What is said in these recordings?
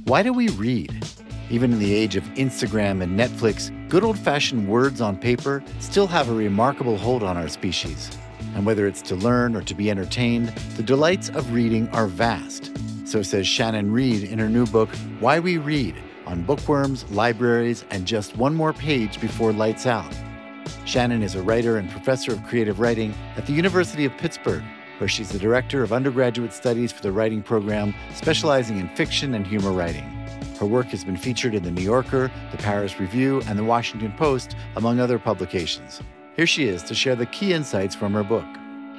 Why do we read? Even in the age of Instagram and Netflix, good old-fashioned words on paper still have a remarkable hold on our species. And whether it's to learn or to be entertained, the delights of reading are vast. So says Shannon Reid in her new book, Why We Read, on bookworms, libraries, and just one more page before lights out. Shannon is a writer and professor of creative writing at the University of Pittsburgh, where she's the director of undergraduate studies for the writing program, specializing in fiction and humor writing. Her work has been featured in The New Yorker, The Paris Review, and The Washington Post, among other publications. Here she is to share the key insights from her book.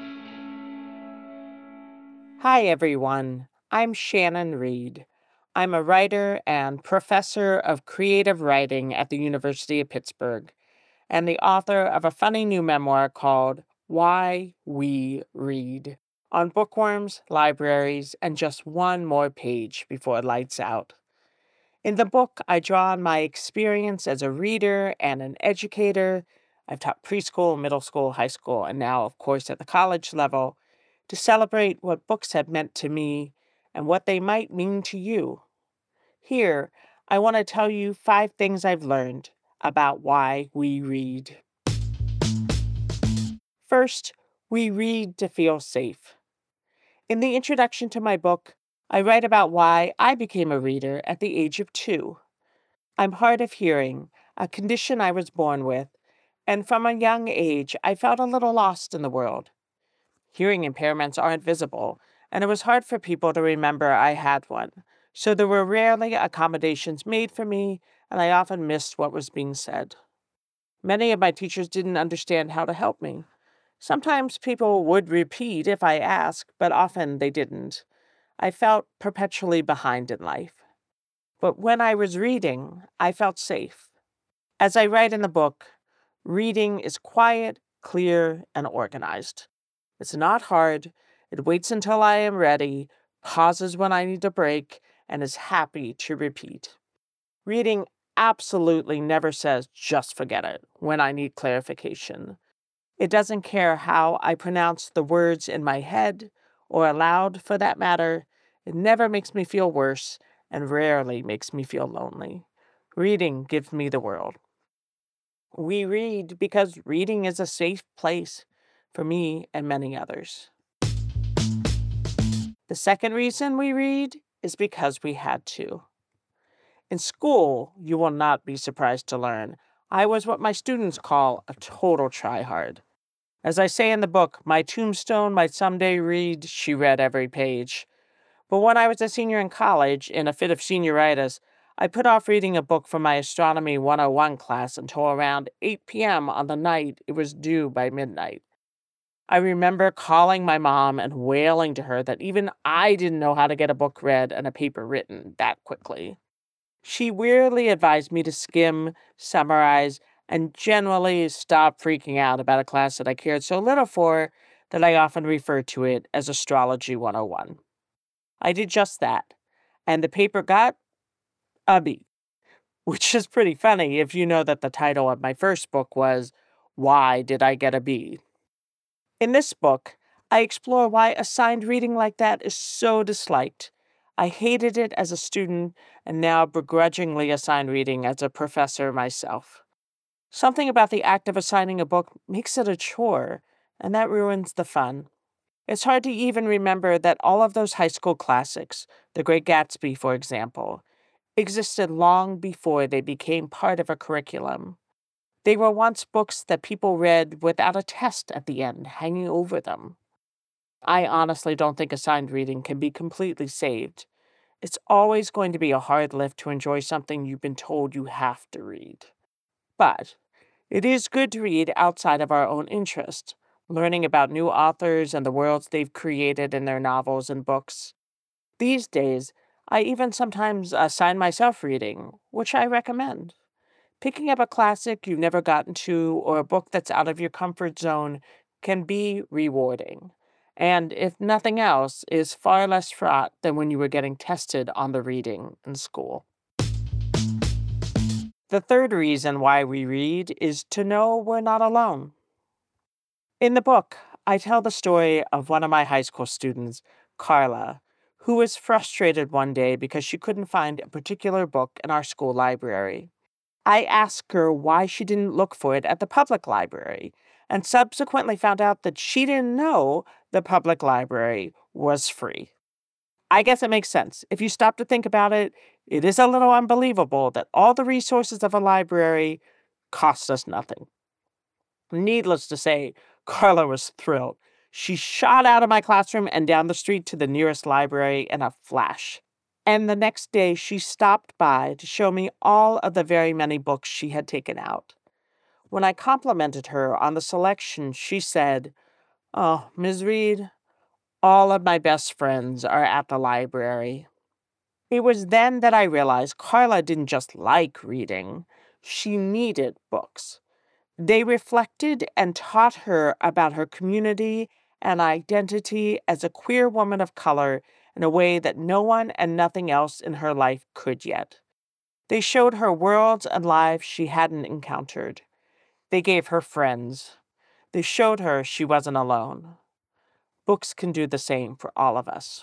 Hi, everyone. I'm Shannon Reid. I'm a writer and professor of creative writing at the University of Pittsburgh, and the author of a funny new memoir called Why We Read, on bookworms, libraries, and just one more page before lights out. In the book, I draw on my experience as a reader and an educator. I've taught preschool, middle school, high school, and now, of course, at the college level, to celebrate what books have meant to me and what they might mean to you. Here, I want to tell you 5 things I've learned about why we read. First, we read to feel safe. In the introduction to my book, I write about why I became a reader at the age of 2. I'm hard of hearing, a condition I was born with, and from a young age, I felt a little lost in the world. Hearing impairments aren't visible, and it was hard for people to remember I had one, so there were rarely accommodations made for me, and I often missed what was being said. Many of my teachers didn't understand how to help me. Sometimes people would repeat if I asked, but often they didn't. I felt perpetually behind in life. But when I was reading, I felt safe. As I write in the book, reading is quiet, clear, and organized. It's not hard. It waits until I am ready, pauses when I need a break, and is happy to repeat. Reading absolutely never says, just forget it, when I need clarification. It doesn't care how I pronounce the words in my head, or aloud for that matter. It never makes me feel worse, and rarely makes me feel lonely. Reading gives me the world. We read because reading is a safe place for me and many others. The second reason we read is because we had to. In school, you will not be surprised to learn, I was what my students call a total tryhard. As I say in the book, my tombstone might someday read, "She read every page." But when I was a senior in college, in a fit of senioritis, I put off reading a book for my Astronomy 101 class until around 8 p.m. on the night it was due by midnight. I remember calling my mom and wailing to her that even I didn't know how to get a book read and a paper written that quickly. She wearily advised me to skim, summarize, and generally stop freaking out about a class that I cared so little for that I often referred to it as Astrology 101. I did just that, and the paper got a B, which is pretty funny if you know that the title of my first book was Why Did I Get a B? In this book, I explore why assigned reading like that is so disliked. I hated it as a student and now begrudgingly assign reading as a professor myself. Something about the act of assigning a book makes it a chore, and that ruins the fun. It's hard to even remember that all of those high school classics, The Great Gatsby, for example, existed long before they became part of a curriculum. They were once books that people read without a test at the end hanging over them. I honestly don't think assigned reading can be completely saved. It's always going to be a hard lift to enjoy something you've been told you have to read. But it is good to read outside of our own interest, learning about new authors and the worlds they've created in their novels and books. These days, I even sometimes assign myself reading, which I recommend. Picking up a classic you've never gotten to or a book that's out of your comfort zone can be rewarding, and if nothing else, is far less fraught than when you were getting tested on the reading in school. The third reason why we read is to know we're not alone. In the book, I tell the story of one of my high school students, Carla, who was frustrated one day because she couldn't find a particular book in our school library. I asked her why she didn't look for it at the public library, and subsequently found out that she didn't know the public library was free. I guess it makes sense. If you stop to think about it, it is a little unbelievable that all the resources of a library cost us nothing. Needless to say, Carla was thrilled. She shot out of my classroom and down the street to the nearest library in a flash. And the next day, she stopped by to show me all of the very many books she had taken out. When I complimented her on the selection, she said, "Oh, Ms. Reed, all of my best friends are at the library." It was then that I realized Carla didn't just like reading. She needed books. They reflected and taught her about her community and identity as a queer woman of color in a way that no one and nothing else in her life could yet. They showed her worlds and lives she hadn't encountered. They gave her friends. They showed her she wasn't alone. Books can do the same for all of us.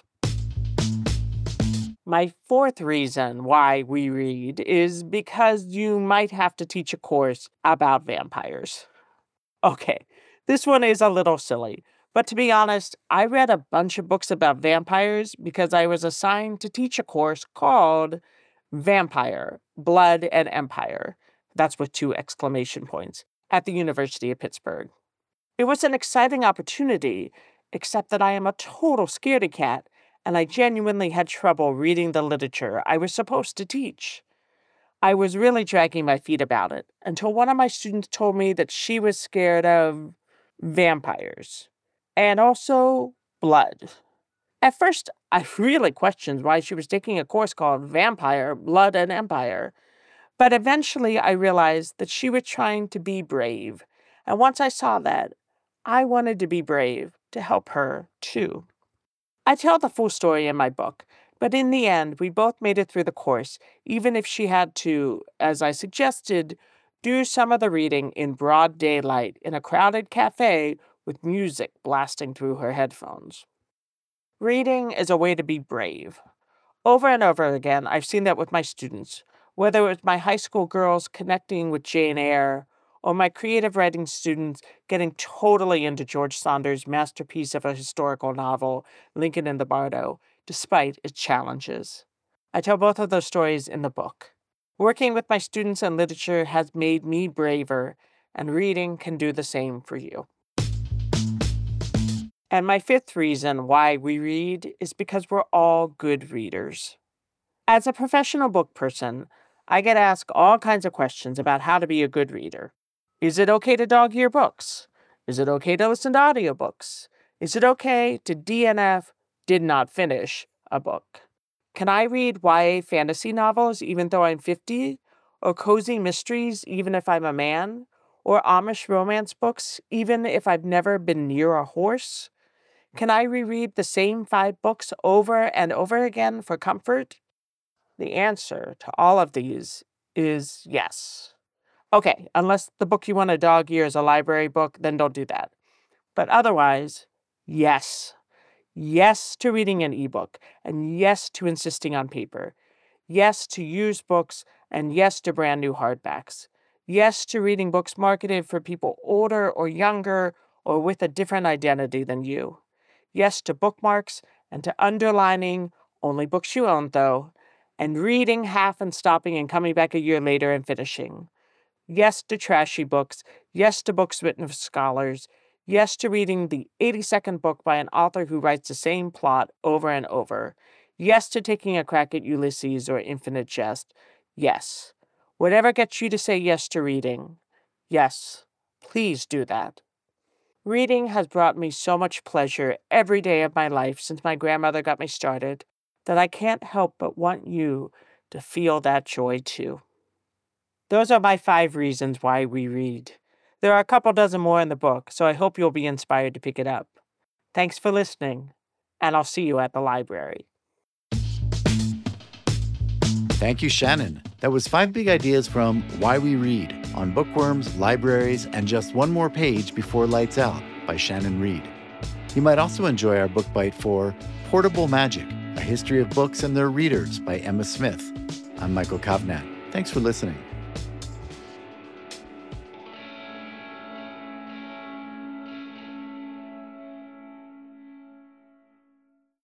My fourth reason why we read is because you might have to teach a course about vampires. Okay, this one is a little silly, but to be honest, I read a bunch of books about vampires because I was assigned to teach a course called Vampire, Blood and Empire. That's with 2 exclamation points, at the University of Pittsburgh. It was an exciting opportunity, except that I am a total scaredy cat, and I genuinely had trouble reading the literature I was supposed to teach. I was really dragging my feet about it until one of my students told me that she was scared of vampires and also blood. At first, I really questioned why she was taking a course called Vampire, Blood, and Empire, but eventually I realized that she was trying to be brave, and once I saw that, I wanted to be brave to help her too. I tell the full story in my book, but in the end, we both made it through the course, even if she had to, as I suggested, do some of the reading in broad daylight in a crowded cafe with music blasting through her headphones. Reading is a way to be brave. Over and over again, I've seen that with my students, whether it was my high school girls connecting with Jane Eyre, or my creative writing students getting totally into George Saunders' masterpiece of a historical novel, Lincoln in the Bardo, despite its challenges. I tell both of those stories in the book. Working with my students in literature has made me braver, and reading can do the same for you. And my fifth reason why we read is because we're all good readers. As a professional book person, I get asked all kinds of questions about how to be a good reader. Is it okay to dog-ear books? Is it okay to listen to audiobooks? Is it okay to DNF, did not finish, a book? Can I read YA fantasy novels even though I'm 50? Or cozy mysteries even if I'm a man? Or Amish romance books even if I've never been near a horse? Can I reread the same 5 books over and over again for comfort? The answer to all of these is yes. Okay, unless the book you want to dog ear is a library book, then don't do that. But otherwise, yes. Yes to reading an ebook, and yes to insisting on paper. Yes to used books, and yes to brand new hardbacks. Yes to reading books marketed for people older or younger or with a different identity than you. Yes to bookmarks and to underlining only books you own, though, and reading half and stopping and coming back a year later and finishing. Yes to trashy books. Yes to books written for scholars. Yes to reading the 82nd book by an author who writes the same plot over and over. Yes to taking a crack at Ulysses or Infinite Jest. Yes. Whatever gets you to say yes to reading. Yes. Please do that. Reading has brought me so much pleasure every day of my life since my grandmother got me started that I can't help but want you to feel that joy too. Those are my 5 reasons why we read. There are a couple dozen more in the book, so I hope you'll be inspired to pick it up. Thanks for listening, and I'll see you at the library. Thank you, Shannon. That was 5 big ideas from Why We Read on bookworms, libraries, and just one more page before lights out by Shannon Reed. You might also enjoy our book bite for Portable Magic, a A History of Books and Their Readers by Emma Smith. I'm Michael Kovnat. Thanks for listening.